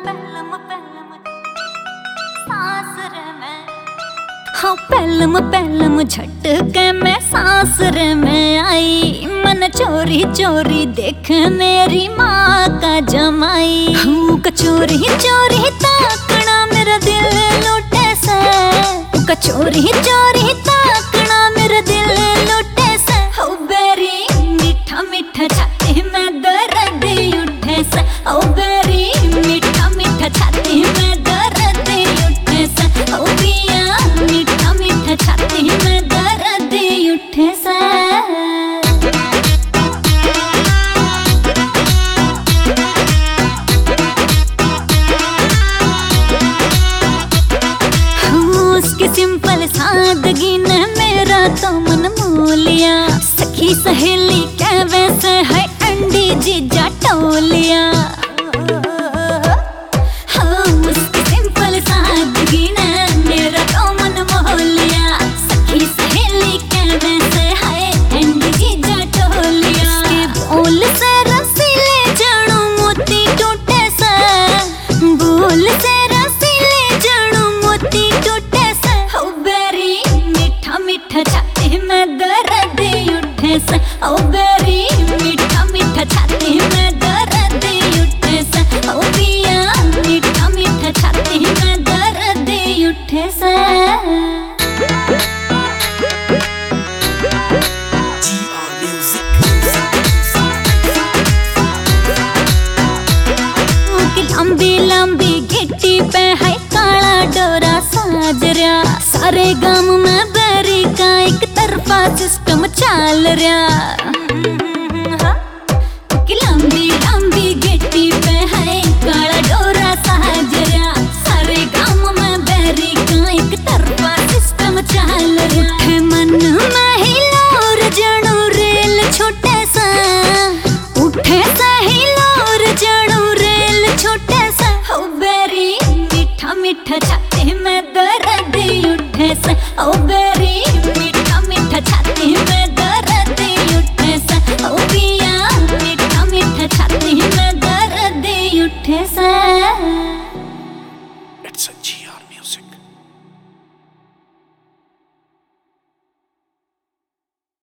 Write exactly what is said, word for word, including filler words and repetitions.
पहलम पहलम सांस रे मैं, हाँ पहलम पहलम झटके में सांस रे मैं आई। मन चोरी चोरी देख मेरी माँ का जमाई। हूँ कचोरी चोरी ताकना मेरा दिल लुटे से, कचोरी चोरी ताकना मेरा दिल लुटे से। हो बेरी मीठा मीठा छाती में दर्द उठे से, ओ बेरी मीठा मीठा छाती में दर्द उठे से। ओ पिया मीठा मीठा छाती में दर्द उठे से। उसकी सिंपल सादगी ने मेरा तो मन मोह लिया। सखी सहेली के वैसे है अंडी जीजा टोलिया। हाँ उसकी सिंपल सादगी ने मेरा तो मन मोह लिया। सखी सहेली के वैसे है अंडी जीजा टोलिया। उसके बोल से रसीले जानू मोती टूटे से, बोल से रसीले जानू मोती टूटे से। हो बेरी मीठा मीठा छाती में दर्द उठे से, ओ बेरी मीठा मीठा छाती में दर्द उठे से। ओ पिया मीठा मीठा छाती में दर्द उठे से। लंबी लंबी गिट्टी पे है काला डोरा साजरा। सारे गांव में बेरी का एक तरफा सिस्टम चाल रहा। लंबी लंबी गिट्टी पे है काला डोरा साजरा। सारे गांव में बेरी का एक तरफा सिस्टम चाल रहा। उठे मन में हिलोर जड़ू रेल छोटे सा, उठे सा हिलोर जड़ू रेल छोटे सा। हो बेरी मीठा मीठा छाती में दर्द उठे से, ओ बेरी